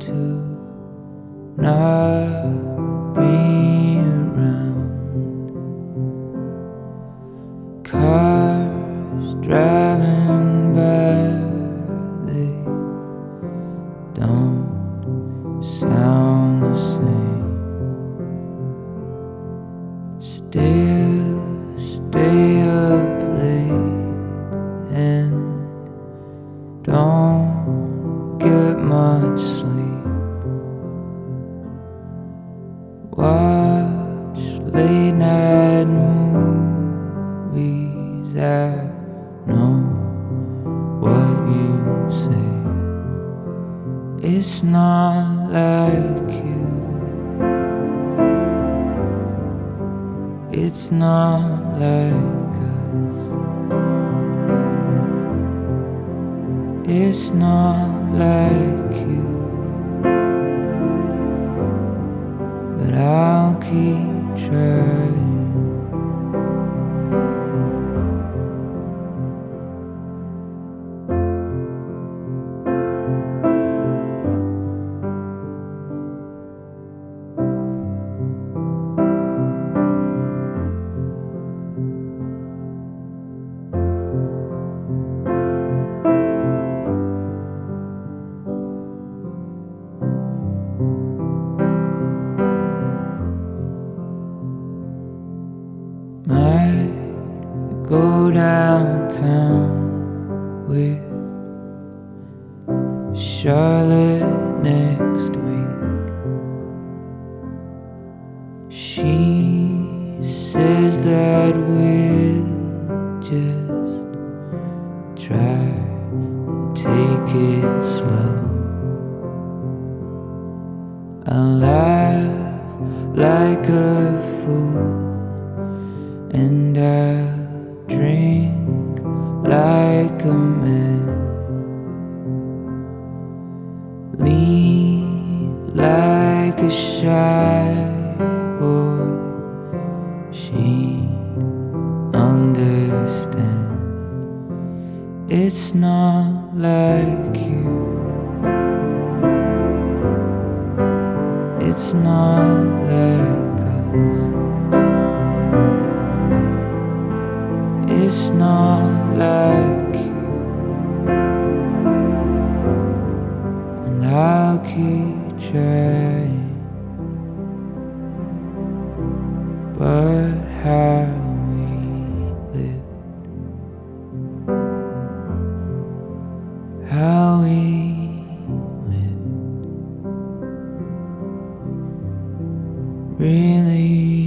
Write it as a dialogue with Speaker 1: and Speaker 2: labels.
Speaker 1: to not be around. Cars driving by, they don't sound the same. Still stay up late and don't get much sleep. Watch late night movies. I know what you'd say. It's not like you. It's not like us. It's not like you. But I'll keep trying. Might go downtown with Charlotte next week. She says that we'll just try and take it slow. I laugh like a fool and I'll drink like a man, leave like a shy boy. She'd understand. It's not like you. It's not like us. It's not like you. And I'll keep trying. But how we live, how we live really